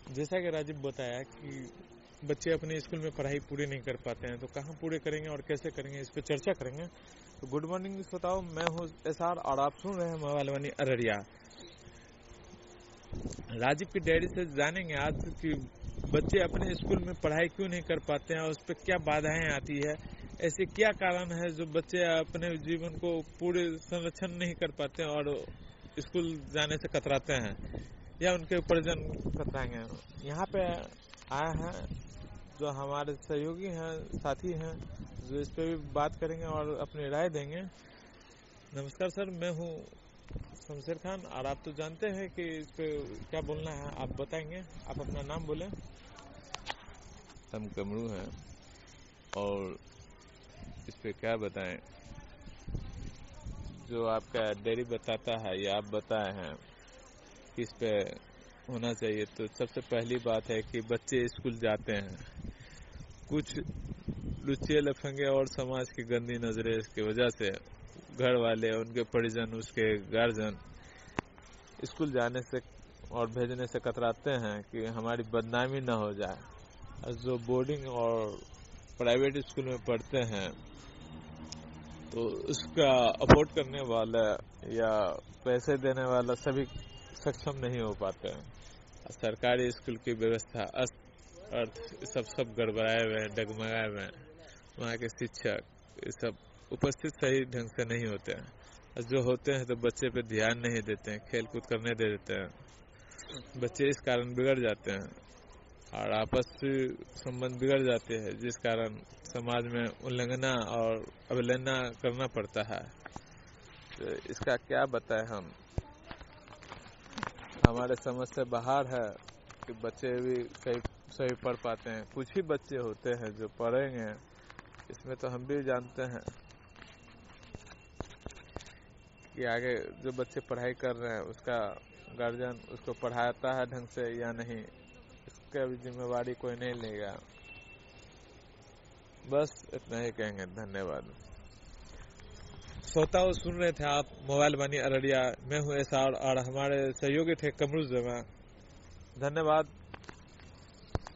जैसा कि राजीव बताया कि बच्चे अपने स्कूल में पढ़ाई पूरी नहीं कर पाते हैं, तो कहाँ पूरे करेंगे और कैसे करेंगे, इस पर चर्चा करेंगे। तो गुड मॉर्निंग श्रोताओं, मैं हूँ SR और आप सुन रहे हैं मोबाइल वाणी अररिया। राजीव की डायरी से जानेंगे आज कि बच्चे अपने स्कूल में पढ़ाई क्यों नहीं कर पाते हैं और उस पर क्या बाधाएं आती है। ऐसे क्या कारण है जो बच्चे अपने जीवन को पूरे संरक्षण नहीं कर पाते हैं और स्कूल जाने से कतराते हैं या उनके उपार्जन कतराएंगे। यहाँ पे आए हैं जो हमारे सहयोगी हैं, साथी हैं, जो इस पर भी बात करेंगे और अपनी राय देंगे। नमस्कार सर, मैं हूँ शमशेर खान और आप तो जानते हैं कि इस पे क्या बोलना है, आप बताएंगे। आप अपना नाम बोलें। हम कमरू हैं और इस पे क्या बताएं, जो आपका डायरी बताता है या आप बताए हैं कि इस पे होना चाहिए। तो सबसे पहली बात है कि बच्चे स्कूल जाते हैं, कुछ लुच्चे लफंगे और समाज की गंदी नजरें की वजह से घर वाले, उनके परिजन, उसके गार्जियन स्कूल जाने से और भेजने से कतराते हैं कि हमारी बदनामी न हो जाए। जो बोर्डिंग और प्राइवेट स्कूल में पढ़ते हैं तो उसका अफोर्ड करने वाला या पैसे देने वाला सभी सक्षम नहीं हो पाते हैं। सरकारी स्कूल की व्यवस्था अर्थ सब गड़बड़ाए हुए हैं, डगमगाए हुए हैं। वहाँ के शिक्षक ये सब उपस्थित सही ढंग से नहीं होते हैं। जो होते हैं तो बच्चे पे ध्यान नहीं देते हैं, खेल कूद करने दे देते हैं। बच्चे इस कारण बिगड़ जाते हैं और आपस संबंध बिगड़ जाते हैं, जिस कारण समाज में उल्लंघना और अवहेलना करना पड़ता है। तो इसका क्या बताएं हम, हमारे समझ से बाहर है कि बच्चे भी सही पढ़ पाते हैं। कुछ ही बच्चे होते हैं जो पढ़ेंगे, इसमें तो हम भी जानते हैं कि आगे जो बच्चे पढ़ाई कर रहे हैं उसका गार्जियन उसको पढ़ाता है ढंग से या नहीं, इसका भी जिम्मेवारी कोई नहीं लेगा। बस इतना ही कहेंगे, धन्यवाद। श्रोताओं, सुन रहे थे आप मोबाइल वाणी अररिया। मैं हूँ SR और हमारे सहयोगी थे कमरू जमा। धन्यवाद।